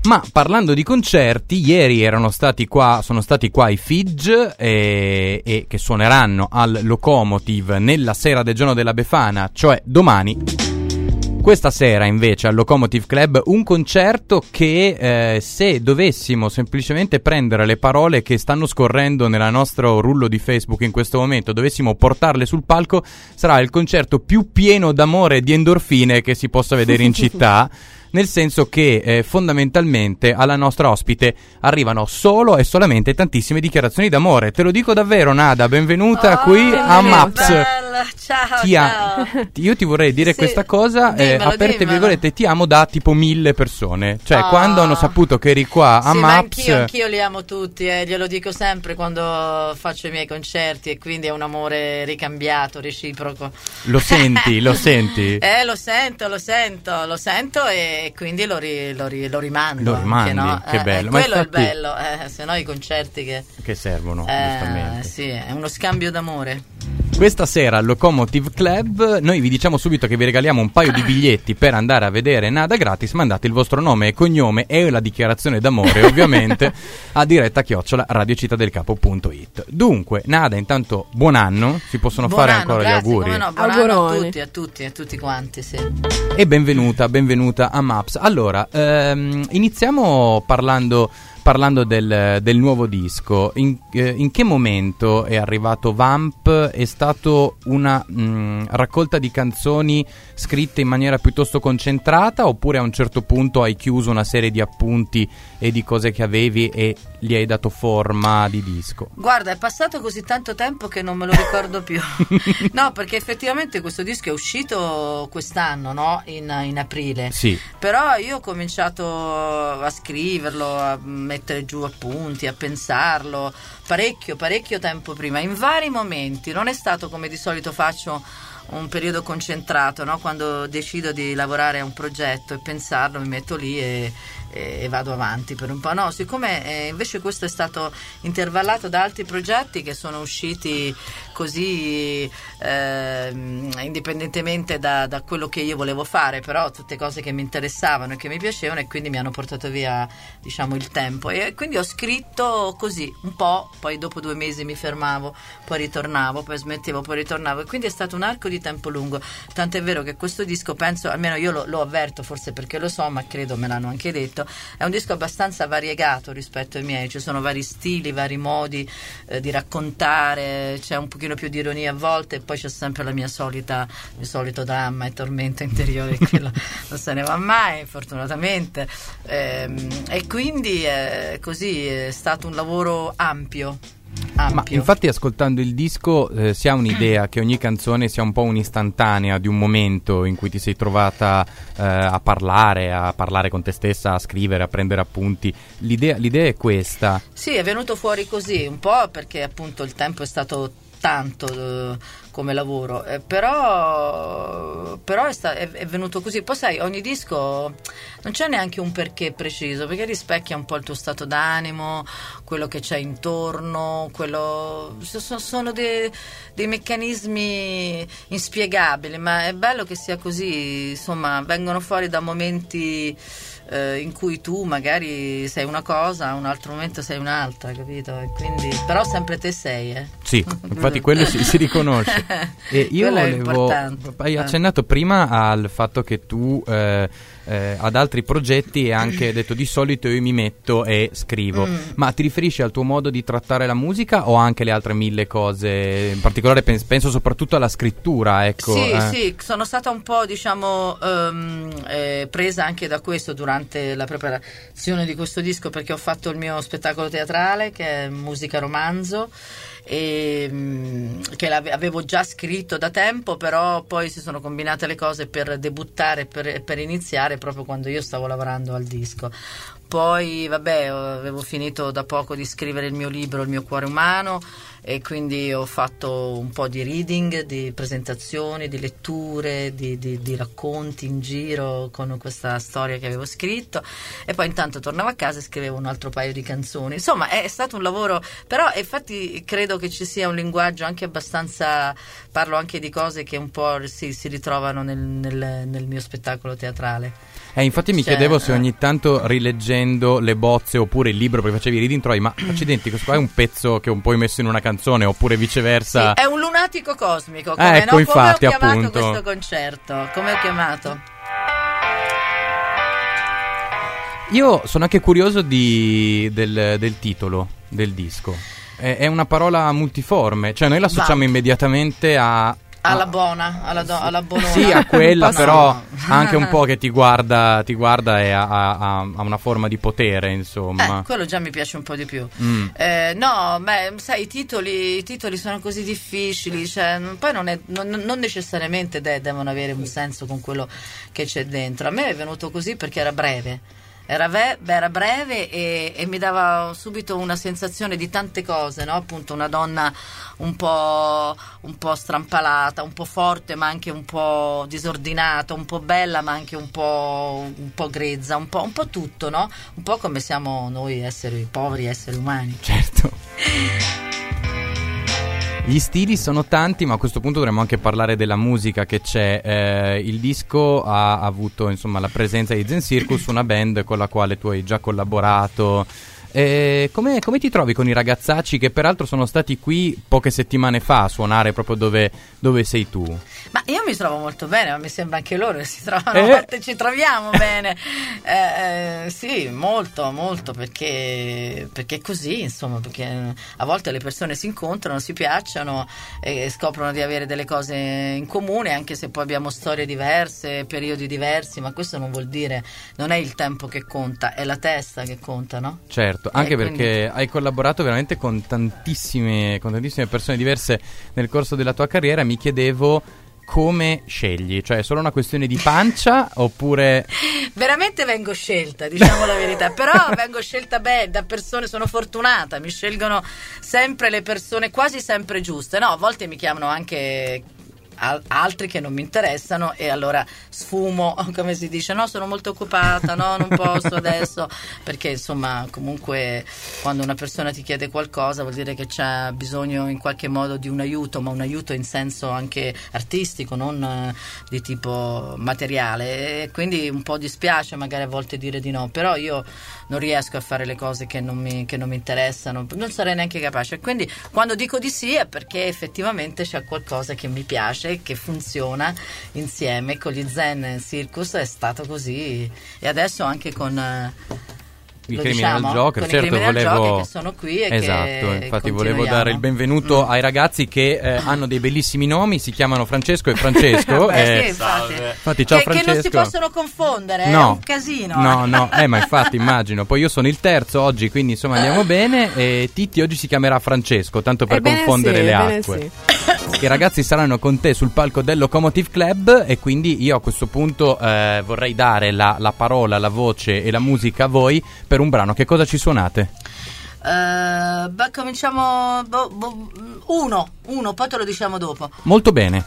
Ma parlando di concerti, ieri sono stati qua i Fidge e che suoneranno al Locomotive nella sera del giorno della Befana, cioè domani. Questa sera invece al Locomotive Club un concerto che se dovessimo semplicemente prendere le parole che stanno scorrendo nella nostro rullo di Facebook in questo momento, dovessimo portarle sul palco, sarà il concerto più pieno d'amore e di endorfine che si possa vedere in città. Nel senso che fondamentalmente alla nostra ospite arrivano solo e solamente tantissime dichiarazioni d'amore. Te lo dico davvero, Nada, benvenuta qui a Maps. Ciao. Io ti vorrei dire questa cosa, aperte virgolette, ti amo da tipo 1000 persone. Cioè quando hanno saputo che eri qua a Maps... Anch'io li amo tutti, glielo dico sempre quando faccio i miei concerti, e quindi è un amore ricambiato, reciproco. Lo senti? Lo sento e quindi lo rimando. Lo rimandi, no? Che bello. Quello è il bello, se no i concerti che servono, giustamente. Sì, è uno scambio d'amore. Questa sera al Locomotive Club noi vi diciamo subito che vi regaliamo un paio di biglietti per andare a vedere Nada gratis. Mandate il vostro nome e cognome e la dichiarazione d'amore ovviamente a diretta@radiocittadelcapo.it. Dunque Nada, intanto buon anno, si possono fare ancora gli auguri. Buon anno a tutti quanti, sì. E benvenuta a Maps. Allora, iniziamo parlando del nuovo disco. In che momento è arrivato Vamp? È stato una raccolta di canzoni scritte in maniera piuttosto concentrata, oppure a un certo punto hai chiuso una serie di appunti e di cose che avevi e gli hai dato forma di disco? Guarda, è passato così tanto tempo che non me lo ricordo più. No, perché effettivamente questo disco è uscito quest'anno, no? In aprile. Sì. Però io ho cominciato a scriverlo, a mettere giù appunti, a pensarlo parecchio tempo prima, in vari momenti. Non è stato come di solito faccio un periodo concentrato, no? Quando decido di lavorare a un progetto e pensarlo, mi metto lì e vado avanti per un po'. No, siccome invece questo è stato intervallato da altri progetti che sono usciti così indipendentemente da quello che io volevo fare, però tutte cose che mi interessavano e che mi piacevano, e quindi mi hanno portato via, diciamo, il tempo, e quindi ho scritto così un po', poi dopo 2 mesi mi fermavo, poi ritornavo, poi smettevo, poi ritornavo, e quindi è stato un arco di tempo lungo. Tant'è vero che questo disco, penso, almeno io lo avverto, forse perché lo so, ma credo me l'hanno anche detto, è un disco abbastanza variegato rispetto ai miei. Ci sono vari stili, vari modi di raccontare, c'è un pochino più di ironia a volte, e poi c'è sempre il mio solito dramma e tormento interiore, quello non se ne va mai, fortunatamente, e quindi così è stato un lavoro ampio. Ma infatti ascoltando il disco si ha un'idea che ogni canzone sia un po' un'istantanea di un momento in cui ti sei trovata a parlare con te stessa, a scrivere, a prendere appunti. L'idea è questa. Sì, è venuto fuori così, un po' perché appunto il tempo è stato tanto come lavoro, però è venuto così. Poi sai, ogni disco non c'è neanche un perché preciso, perché rispecchia un po' il tuo stato d'animo, quello che c'è intorno, sono dei meccanismi inspiegabili, ma è bello che sia così. Insomma, vengono fuori da momenti in cui tu magari sei una cosa, un altro momento sei un'altra, capito? E quindi, però sempre te sei, Sì, infatti quello si riconosce. E io hai accennato prima al fatto che tu ad altri progetti, e anche detto di solito io mi metto e scrivo, ma ti riferisci al tuo modo di trattare la musica o anche le altre 1000 cose? In particolare penso soprattutto alla scrittura, ecco. Sì, sono stata un po', diciamo, presa anche da questo durante la preparazione di questo disco, perché ho fatto il mio spettacolo teatrale che è Musica Romanzo, che avevo già scritto da tempo, però poi si sono combinate le cose per debuttare, per iniziare proprio quando io stavo lavorando al disco. Poi avevo finito da poco di scrivere il mio libro Il mio cuore umano, e quindi ho fatto un po' di reading, di presentazioni, di letture, di racconti in giro con questa storia che avevo scritto, e poi intanto tornavo a casa e scrivevo un altro paio di canzoni. Insomma, è stato un lavoro, però infatti credo che ci sia un linguaggio anche abbastanza, parlo anche di cose che un po' si ritrovano nel mio spettacolo teatrale. Infatti mi chiedevo se ogni tanto rileggendo leggendo le bozze oppure il libro perché facevi reading Troy, ma accidenti, questo qua è un pezzo che un po' hai messo in una canzone oppure viceversa. Sì, è un lunatico cosmico, come, ecco, no? infatti, come ho chiamato appunto questo concerto? Come ho chiamato? Io sono anche curioso del titolo del disco. È una parola multiforme, cioè noi la associamo immediatamente alla buona, alla bonona. Sì, a quella, però anche un po' che ti guarda e ha una forma di potere, insomma. Quello già mi piace un po' di più. No, beh, sai, i titoli sono così difficili, cioè, poi non necessariamente devono avere un senso con quello che c'è dentro. A me è venuto così perché era breve. Era breve e mi dava subito una sensazione di tante cose, no? Appunto una donna un po' strampalata, un po' forte ma anche un po' disordinata, un po' bella ma anche un po' grezza, un po' tutto, no? Un po' come siamo noi poveri esseri umani. Certo. Gli stili sono tanti, ma a questo punto dovremmo anche parlare della musica che c'è. Il disco ha avuto, insomma, la presenza di Zen Circus, una band con la quale tu hai già collaborato. Come ti trovi con i ragazzacci che peraltro sono stati qui poche settimane fa a suonare proprio dove sei tu? Ma io mi trovo molto bene, ma mi sembra anche loro si trovano, a volte ci troviamo bene. Sì, molto, perché è così, insomma, perché a volte le persone si incontrano, si piacciono e scoprono di avere delle cose in comune, anche se poi abbiamo storie diverse, periodi diversi, ma questo non vuol dire, non è il tempo che conta, è la testa che conta, no? Certo. Anche perché hai collaborato veramente con tantissime persone diverse nel corso della tua carriera. Mi chiedevo come scegli, cioè è solo una questione di pancia oppure... Veramente vengo scelta, diciamo la verità, però vengo scelta bene da persone, sono fortunata, mi scelgono sempre le persone quasi sempre giuste, no? A volte mi chiamano anche... altri che non mi interessano e allora sfumo, come si dice, no, sono molto occupata, no, non posso adesso, perché insomma comunque quando una persona ti chiede qualcosa vuol dire che c'ha bisogno in qualche modo di un aiuto, ma un aiuto in senso anche artistico, non di tipo materiale, e quindi un po' dispiace magari a volte dire di no, però io non riesco a fare le cose che non mi interessano, non sarei neanche capace, quindi quando dico di sì è perché effettivamente c'è qualcosa che mi piace, che funziona insieme. Con gli Zen Circus è stato così e adesso anche con i Criminal Joker, con certo, i Criminal volevo Joker che sono qui e esatto, che infatti volevo dare il benvenuto ai ragazzi che hanno dei bellissimi nomi, si chiamano Francesco e Francesco. Sì, infatti ciao Francesco. Che non si possono confondere, no, è un casino. No, ma infatti immagino. Poi io sono il terzo oggi, quindi insomma andiamo bene. E Titti oggi si chiamerà Francesco, tanto per confondere le acque. Sì. I ragazzi saranno con te sul palco del Locomotive Club e quindi io a questo punto vorrei dare la parola, la voce e la musica a voi per un brano. Che cosa ci suonate? Cominciamo uno, poi te lo diciamo dopo. Molto bene.